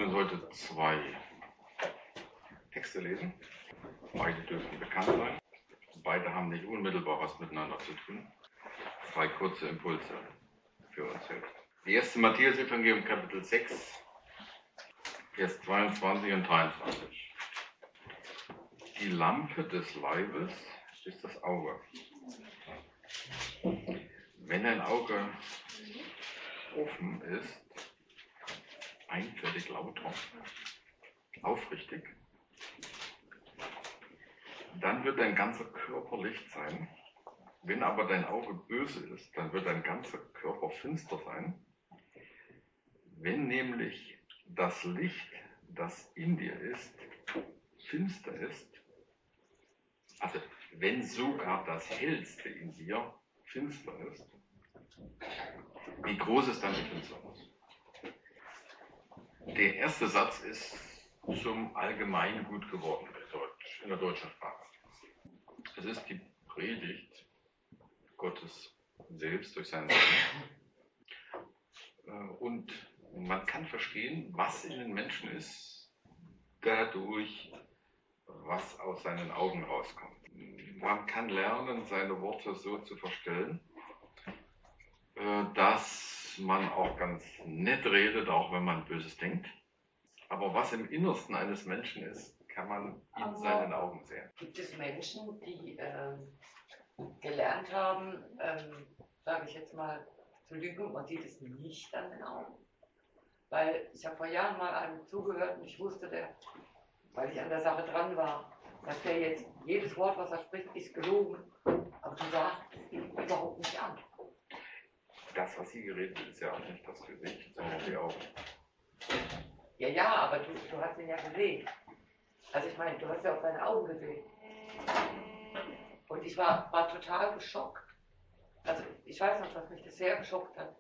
Ihnen heute zwei Texte lesen. Beide dürften bekannt sein. Beide haben nicht unmittelbar was miteinander zu tun. Zwei kurze Impulse für uns selbst. Die erste Matthäus-Evangelium, Kapitel 6, Vers 22 und 23. Die Lampe des Leibes ist das Auge. Wenn ein Auge offen ist, einfältig, lauter, aufrichtig, dann wird dein ganzer Körper Licht sein. Wenn aber dein Auge böse ist, dann wird dein ganzer Körper finster sein. Wenn nämlich das Licht, das in dir ist, finster ist, also wenn sogar das Hellste in dir finster ist, wie groß ist dann die Finsternis? Der erste Satz ist zum Allgemeingut geworden in der deutschen Sprache. Es ist die Predigt Gottes selbst durch seinen Sohn. Und man kann verstehen, was in den Menschen ist, dadurch, was aus seinen Augen rauskommt. Man kann lernen, seine Worte so zu verstellen, dass man auch ganz nett redet, auch wenn man Böses denkt. Aber was im Innersten eines Menschen ist, kann man in seinen Augen sehen. Gibt es Menschen, die gelernt haben, sage ich jetzt mal, zu lügen, und sieht es nicht an den Augen? Weil ich habe vor Jahren mal einem zugehört und ich wusste, weil ich an der Sache dran war, dass der jetzt jedes Wort, was er spricht, ist gelogen. Aber du sagst es ihm überhaupt nicht an. Das, was hier geredet ist ja auch nicht das Gesicht, sondern die Augen. Ja, aber du hast ihn ja gesehen. Also ich meine, du hast ja auch seine Augen gesehen. Und ich war total geschockt. Also ich weiß noch, was mich das sehr geschockt hat.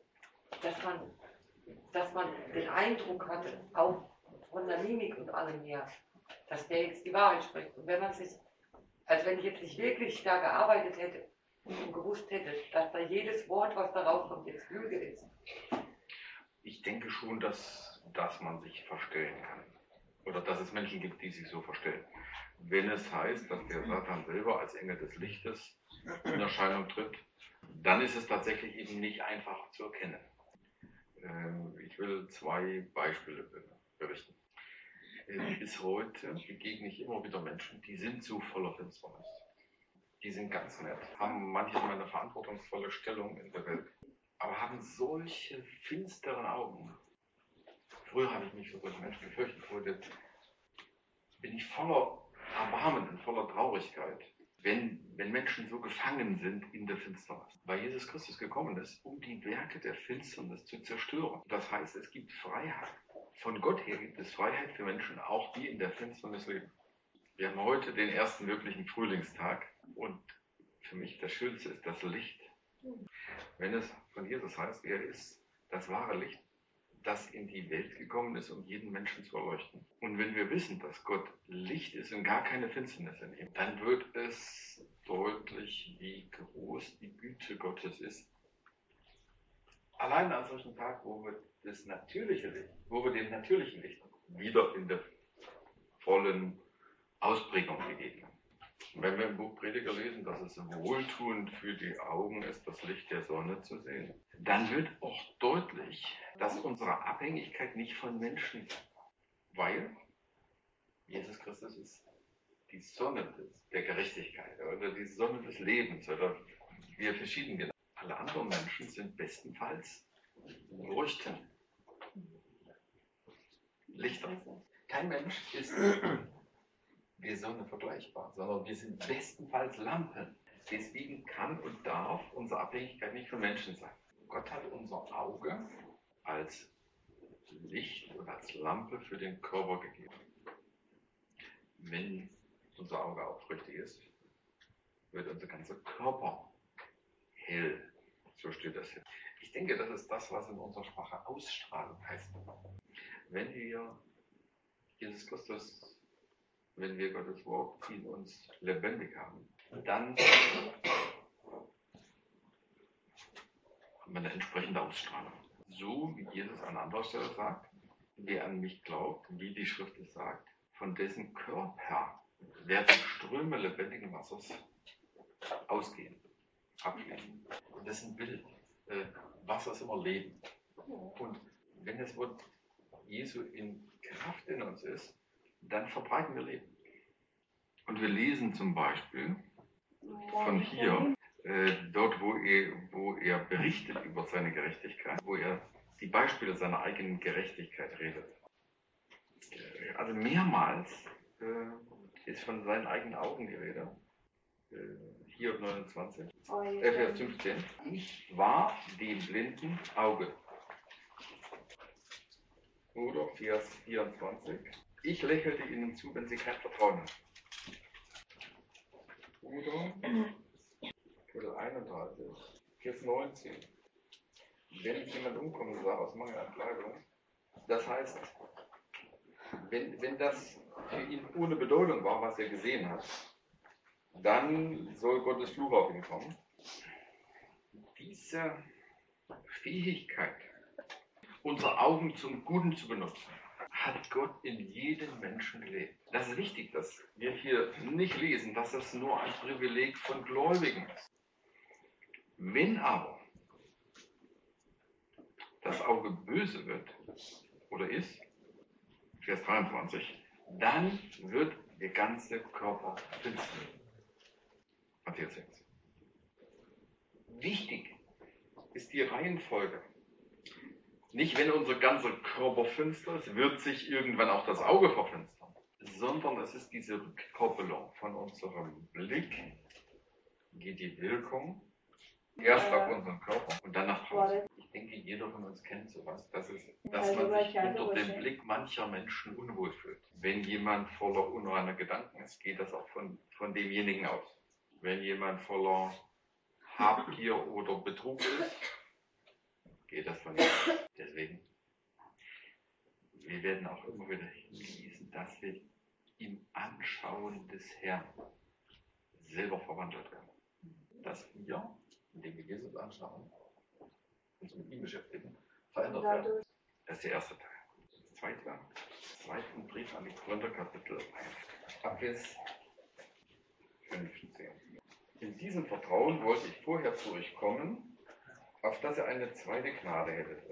Dass man den Eindruck hatte, auch von der Mimik und allem her, dass der jetzt die Wahrheit spricht. Und wenn man sich, als wenn ich jetzt nicht wirklich da gearbeitet hätte und gewusst hätte, dass da jedes Wort, was da rauskommt, jetzt Lüge ist. Ich denke schon, dass man sich verstellen kann. Oder dass es Menschen gibt, die sich so verstellen. Wenn es heißt, dass der Satan selber als Engel des Lichtes in Erscheinung tritt, dann ist es tatsächlich eben nicht einfach zu erkennen. Ich will zwei Beispiele berichten. Bis heute begegne ich immer wieder Menschen, die sind so voller Finsternis. Die sind ganz nett, haben manchmal eine verantwortungsvolle Stellung in der Welt, aber haben solche finsteren Augen. Früher habe ich mich für solche Menschen gefürchtet. Heute bin ich voller Erbarmen und voller Traurigkeit, wenn Menschen so gefangen sind in der Finsternis. Weil Jesus Christus gekommen ist, um die Werke der Finsternis zu zerstören. Das heißt, es gibt Freiheit. Von Gott her gibt es Freiheit für Menschen, auch die in der Finsternis leben. Wir haben heute den ersten wirklichen Frühlingstag und für mich das Schönste ist das Licht. Wenn es von Jesus heißt, er ist das wahre Licht, das in die Welt gekommen ist, um jeden Menschen zu erleuchten. Und wenn wir wissen, dass Gott Licht ist und gar keine Finsternis in ihm, dann wird es deutlich, wie groß die Güte Gottes ist. Allein an solchen Tag, wo wir das natürliche Licht, wo wir dem natürlichen Licht wieder in der vollen Ausprägung begegnen. Wenn wir im Buch Prediger lesen, dass es wohltuend für die Augen ist, das Licht der Sonne zu sehen, dann wird auch deutlich, dass unsere Abhängigkeit nicht von Menschen ist, weil Jesus Christus ist die Sonne der Gerechtigkeit oder die Sonne des Lebens oder wie er verschieden genannt. Alle anderen Menschen sind bestenfalls Leuchten, Lichter. Kein Mensch ist der Sonne vergleichbar, sondern wir sind bestenfalls Lampen. Deswegen kann und darf unsere Abhängigkeit nicht von Menschen sein. Gott hat unser Auge als Licht und als Lampe für den Körper gegeben. Wenn unser Auge aufrichtig ist, wird unser ganzer Körper hell. So steht das hier. Ich denke, das ist das, was in unserer Sprache Ausstrahlung heißt. Wenn wir Jesus Christus, wenn wir Gottes Wort in uns lebendig haben, dann haben wir eine entsprechende Ausstrahlung. So wie Jesus an anderer Stelle sagt, wer an mich glaubt, wie die Schrift es sagt, von dessen Körper werden Ströme lebendigen Wassers ausgehen, abfließen. Und das ist ein Bild. Wasser ist immer Leben. Und wenn das Wort Jesu in Kraft in uns ist, dann verbreiten wir Leben. Und wir lesen zum Beispiel von hier, dort wo er berichtet über seine Gerechtigkeit, wo er die Beispiele seiner eigenen Gerechtigkeit redet. Also mehrmals ist von seinen eigenen Augen die Rede. Hiob 29, Vers 15. Ich war dem blinden Auge. Oder Vers 24. Ich lächelte ihnen zu, wenn sie kein Vertrauen hatten. Oder Kapitel 31, Vers 19. Wenn jemand umkommen sah aus Mangel an Kleidung, das heißt, wenn das für ihn ohne Bedeutung war, was er gesehen hat, dann soll Gottes Fluch auf ihn kommen. Diese Fähigkeit, unsere Augen zum Guten zu benutzen, hat Gott in jedem Menschen gelegt. Das ist wichtig, dass wir hier nicht lesen, dass das nur ein Privileg von Gläubigen ist. Wenn aber das Auge böse wird oder ist, Vers 23, dann wird der ganze Körper finster. Matthäus 6. Wichtig ist die Reihenfolge. Nicht, wenn unser ganzer Körper finster ist, wird sich irgendwann auch das Auge verfinstern, sondern es ist diese Rückkoppelung von unserem Blick, geht die Wirkung erst auf unseren Körper und dann nach draußen. Ich denke, jeder von uns kennt sowas. Das ist, dass man sich unter dem Blick mancher Menschen unwohl fühlt. Wenn jemand voller unreiner Gedanken ist, geht das auch von demjenigen aus. Wenn jemand voller Habgier oder Betrug ist, geht das von ihm aus. Deswegen, wir werden auch immer wieder hingewiesen, dass wir im Anschauen des Herrn selber verwandelt werden. Dass wir, indem wir Jesus anschauen, uns mit ihm beschäftigen, verändert werden. Das ist der erste Teil. Das zweite Brief an die Korinther, Kapitel 1, Abvers 15. In diesem Vertrauen wollte ich vorher zu euch kommen, auf dass ihr eine zweite Gnade hättet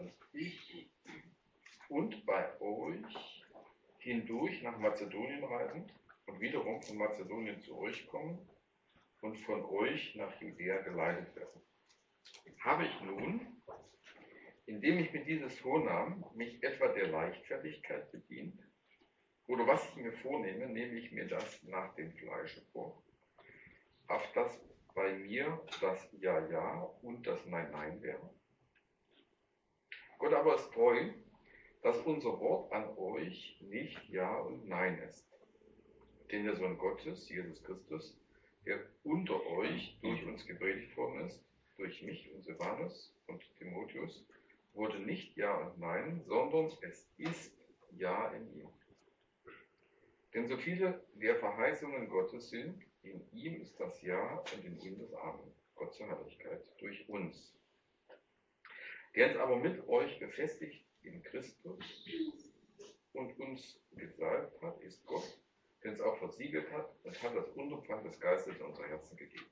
und bei euch hindurch nach Mazedonien reisen und wiederum von Mazedonien zu euch kommen und von euch nach Judäa geleitet werden. Habe ich nun, indem ich mir dieses vornahm, mich etwa der Leichtfertigkeit bedient? Oder was ich mir vornehme, nehme ich mir das nach dem Fleische vor, auf das bei mir das Ja, Ja und das Nein, Nein wäre? Gott aber ist treu, dass unser Wort an euch nicht Ja und Nein ist. Denn der Sohn Gottes, Jesus Christus, der unter euch durch uns gepredigt worden ist, durch mich und Silvanus und Timotheus, wurde nicht Ja und Nein, sondern es ist Ja in ihm. Denn so viele der Verheißungen Gottes sind, in ihm ist das Ja und in ihm das Amen. Gott zur Herrlichkeit durch uns. Der uns aber mit euch befestigt in Christus und uns gesalbt hat, ist Gott, der uns auch versiegelt hat und hat das Unterpfand des Geistes in unser Herzen gegeben.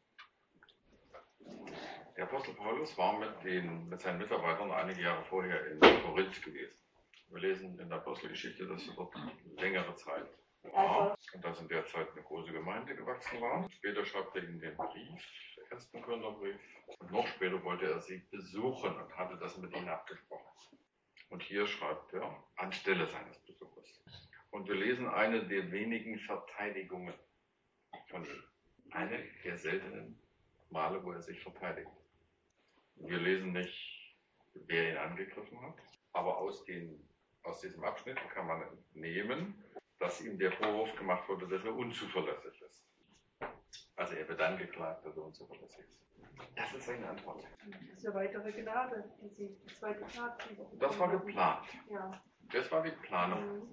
Der Apostel Paulus war mit seinen Mitarbeitern einige Jahre vorher in Korinth gewesen. Wir lesen in der Apostelgeschichte, dass er dort längere Zeit war und dass in der Zeit eine große Gemeinde gewachsen war. Später schreibt er ihnen den Brief, den ersten Korintherbrief. Und noch später wollte er sie besuchen und hatte das mit ihnen abgesprochen. Und hier schreibt er anstelle seines Besuches. Und wir lesen eine der wenigen Verteidigungen von ihm. Eine der seltenen Male, wo er sich verteidigt. Wir lesen nicht, wer ihn angegriffen hat, aber aus diesem Abschnitt kann man entnehmen, dass ihm der Vorwurf gemacht wurde, dass er unzuverlässig ist. Also er wird angeklagt, dass er unzuverlässig ist. Das ist seine Antwort. Das ist eine weitere Gnade, die zweite Gnade. Das war geplant. Ja. Das war die Planung.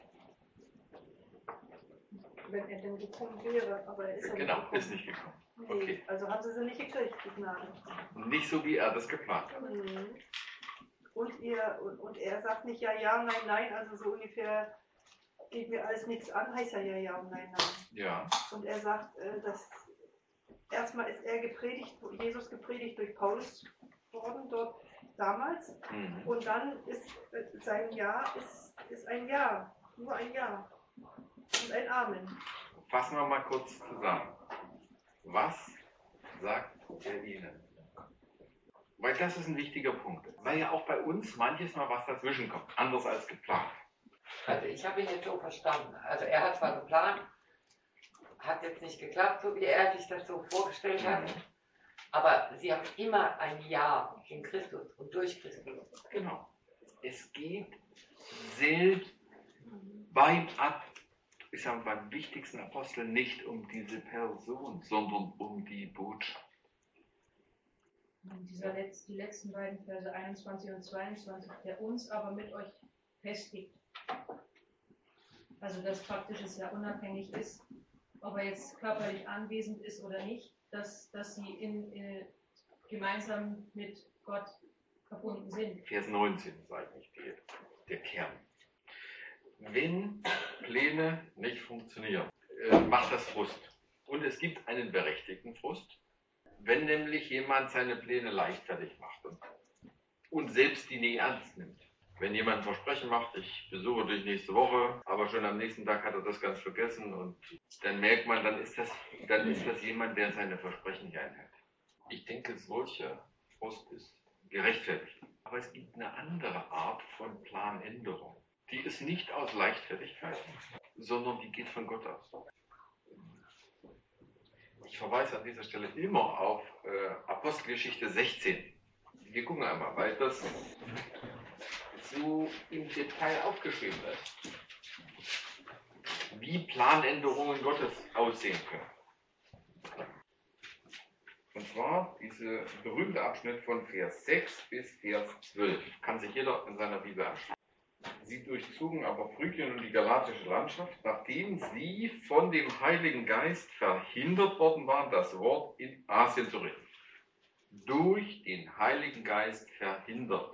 Wenn er denn gekommen wäre, aber er ist Genau, ist nicht gekommen. Nee, Okay. also haben sie nicht gekriegt, die Gnade. Nicht so, wie er das geplant hat. und er sagt nicht ja, ja, nein, nein, also so ungefähr geht mir alles nichts an, heißt ja, ja, ja und nein, nein. Ja. Und er sagt, dass erstmal ist Jesus gepredigt durch Paulus worden dort damals. Und dann ist sein Ja ist ein Ja, nur ein Ja und ein Amen. Fassen wir mal kurz zusammen. Was sagt er Ihnen? Weil das ist ein wichtiger Punkt. Weil ja auch bei uns manches Mal was dazwischen kommt, anders als geplant. Also ich habe ihn jetzt so verstanden. Also er hat zwar geplant, hat jetzt nicht geklappt, so wie er sich das so vorgestellt hat. Aber sie haben immer ein Ja in Christus und durch Christus. Genau. Es geht selbst beim wichtigsten Apostel nicht um diese Person, sondern um die Botschaft. Die letzten beiden Verse 21 und 22, der uns aber mit euch festigt. Also dass praktisch es ja unabhängig ist, ob er jetzt körperlich anwesend ist oder nicht, dass sie gemeinsam mit Gott verbunden sind. Vers 19 ist eigentlich der Kern. Wenn Pläne nicht funktionieren, macht das Frust. Und es gibt einen berechtigten Frust, wenn nämlich jemand seine Pläne leichtfertig macht und selbst die nie ernst nimmt. Wenn jemand ein Versprechen macht, ich besuche dich nächste Woche, aber schon am nächsten Tag hat er das ganz vergessen und dann merkt man, dann ist das jemand, der seine Versprechen nicht einhält. Ich denke, solcher Frust ist gerechtfertigt. Aber es gibt eine andere Art von Planänderung. Die ist nicht aus Leichtfertigkeit, sondern die geht von Gott aus. Ich verweise an dieser Stelle immer auf Apostelgeschichte 16. Wir gucken einmal, weil das so im Detail aufgeschrieben ist, wie Planänderungen Gottes aussehen können. Und zwar dieser berühmte Abschnitt von Vers 6 bis Vers 12. Kann sich jeder in seiner Bibel anschauen. Sie durchzogen aber Phrygien und die galatische Landschaft, nachdem sie von dem Heiligen Geist verhindert worden waren, das Wort in Asien zu reden. Durch den Heiligen Geist verhindert.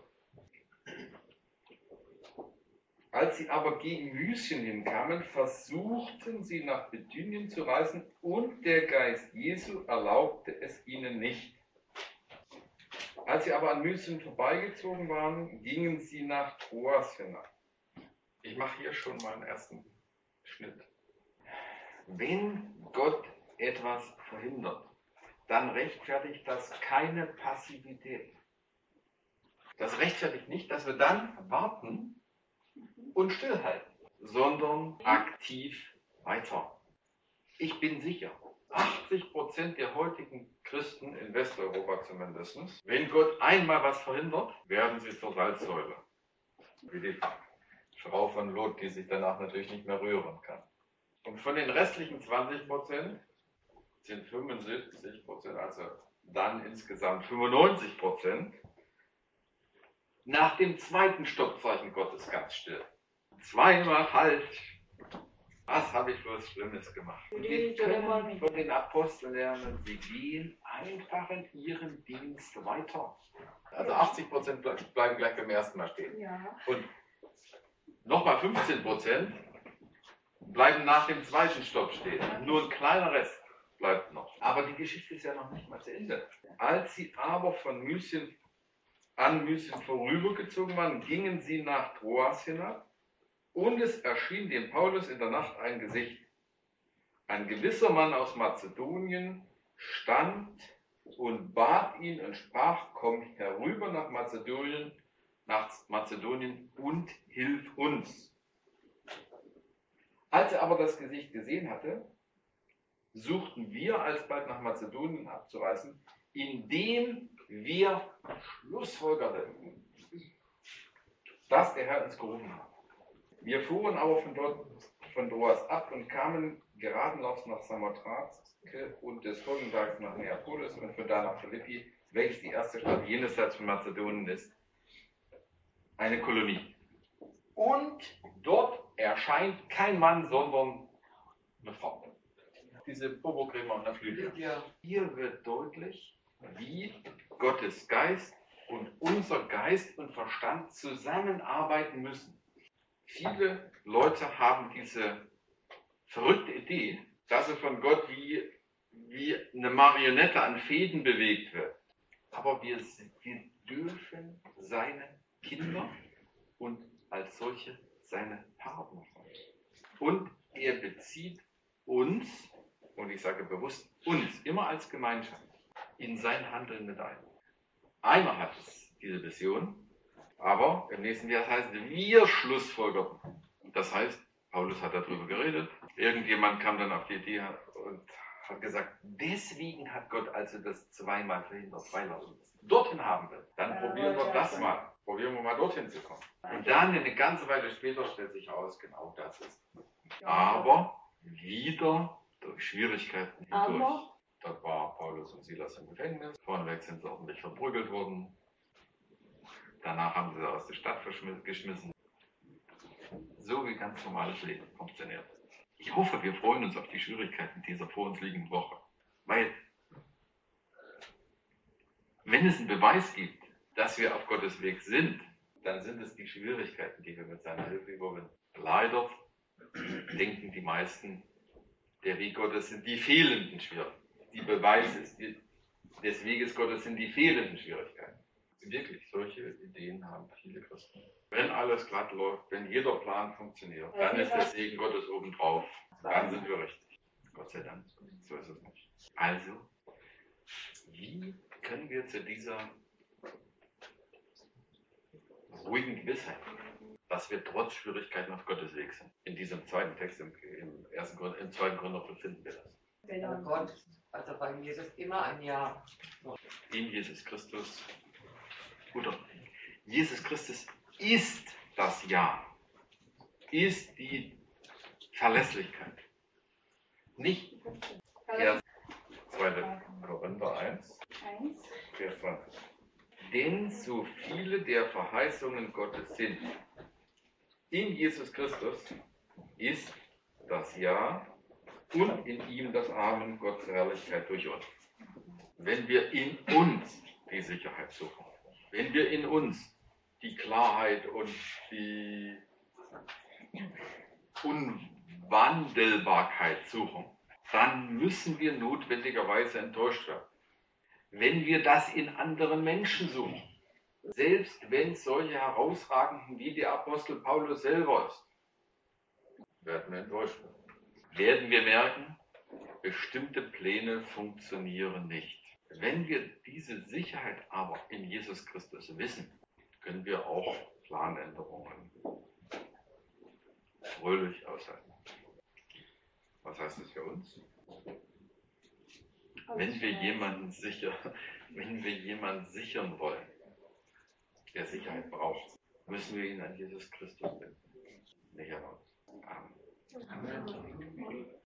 Als sie aber gegen Mysien hinkamen, versuchten sie nach Bithynien zu reisen und der Geist Jesu erlaubte es ihnen nicht. Als sie aber an Mysien vorbeigezogen waren, gingen sie nach Troas hinab. Ich mache hier schon mal einen ersten Schnitt. Wenn Gott etwas verhindert, dann rechtfertigt das keine Passivität. Das rechtfertigt nicht, dass wir dann warten und stillhalten, sondern aktiv weiter. Ich bin sicher, 80% der heutigen Christen in Westeuropa zumindest, wenn Gott einmal was verhindert, werden sie zur Salzsäule. Wie die Frau von Lot, die sich danach natürlich nicht mehr rühren kann. Und von den restlichen 20% sind 75%, also dann insgesamt 95%, nach dem zweiten Stoppzeichen Gottes ganz still. Zweimal halt. Was habe ich für was Schlimmes gemacht? Und wir können von den Aposteln lernen, sie gehen einfach in ihrem Dienst weiter. Also 80% bleiben gleich beim ersten Mal stehen. Ja. Und nochmal 15% bleiben nach dem zweiten Stopp stehen. Nur ein kleiner Rest bleibt noch. Aber die Geschichte ist ja noch nicht mal zu Ende. Als sie aber an Mysien vorübergezogen waren, gingen sie nach Troas hinab. Und es erschien dem Paulus in der Nacht ein Gesicht. Ein gewisser Mann aus Mazedonien stand und bat ihn und sprach, komm herüber nach Mazedonien und hilf uns. Als er aber das Gesicht gesehen hatte, suchten wir alsbald nach Mazedonien abzureisen, indem wir schlussfolgerten, dass der Herr uns gerufen hat. Wir fuhren aber von Troas ab und kamen geradenlaufs nach Samothrake und des folgenden Tages nach Neapolis und von da nach Philippi, welches die erste Stadt jenseits von Mazedonien ist, eine Kolonie. Und dort erscheint kein Mann, sondern eine Frau. Diese Probokrämer und der Flügel. Hier wird deutlich, wie Gottes Geist und unser Geist und Verstand zusammenarbeiten müssen. Viele Leute haben diese verrückte Idee, dass sie von Gott wie eine Marionette an Fäden bewegt wird. Aber wir dürfen seine Kinder und als solche seine Partner sein. Und er bezieht uns, und ich sage bewusst uns, immer als Gemeinschaft, in sein Handeln mit ein. Einer hat diese Vision, aber im nächsten Jahr heißt es, wir schlussfolgerten. Das heißt, Paulus hat darüber geredet. Irgendjemand kam dann auf die Idee und hat gesagt, deswegen hat Gott also das zweimal verhindert, weil er uns dorthin haben will. Dann probieren wir das mal. Probieren wir mal dorthin zu kommen. Und dann eine ganze Weile später stellt sich heraus, genau das ist. Aber wieder durch Schwierigkeiten hindurch. Dort war Paulus und Silas im Gefängnis. Vorneweg sind sie ordentlich verprügelt worden. Danach haben sie sie aus der Stadt geschmissen. So wie ganz normales Leben funktioniert. Ich hoffe, wir freuen uns auf die Schwierigkeiten dieser vor uns liegenden Woche. Weil, wenn es einen Beweis gibt, dass wir auf Gottes Weg sind, dann sind es die Schwierigkeiten, die wir mit seiner Hilfe überwinden. Leider denken die meisten, der Weg Gottes sind die fehlenden Schwierigkeiten. Die Beweis ist, des Weges Gottes sind die fehlenden Schwierigkeiten. Wirklich, solche Ideen haben viele Christen. Wenn alles glatt läuft, wenn jeder Plan funktioniert, dann ist der Segen Gottes obendrauf. Dann sind wir richtig. Gott sei Dank, so ist es nicht. Also, wie können wir zu dieser ruhigen Gewissheit, dass wir trotz Schwierigkeiten auf Gottes Weg sind? In diesem zweiten Text, im zweiten Korinther finden wir das. Bei Gott, also bei Jesus immer ein Ja. In Jesus Christus, oder Jesus Christus ist das Ja, ist die Verlässlichkeit. Nicht der 2. Korinther 1, Vers 20. Denn so viele der Verheißungen Gottes sind in Jesus Christus, ist das Ja und in ihm das Amen, Gottes Herrlichkeit durch uns. Wenn wir in uns die Sicherheit suchen, wenn wir in uns die Klarheit und die Unwandelbarkeit suchen, dann müssen wir notwendigerweise enttäuscht werden. Wenn wir das in anderen Menschen suchen, selbst wenn es solche herausragenden wie der Apostel Paulus selber ist, werden wir enttäuscht werden. Werden wir merken, bestimmte Pläne funktionieren nicht. Wenn wir diese Sicherheit aber in Jesus Christus wissen, können wir auch Planänderungen fröhlich aushalten. Was heißt das für uns? Wenn wir jemanden sichern wollen, der Sicherheit braucht, müssen wir ihn an Jesus Christus binden. Nicht an uns. Amen.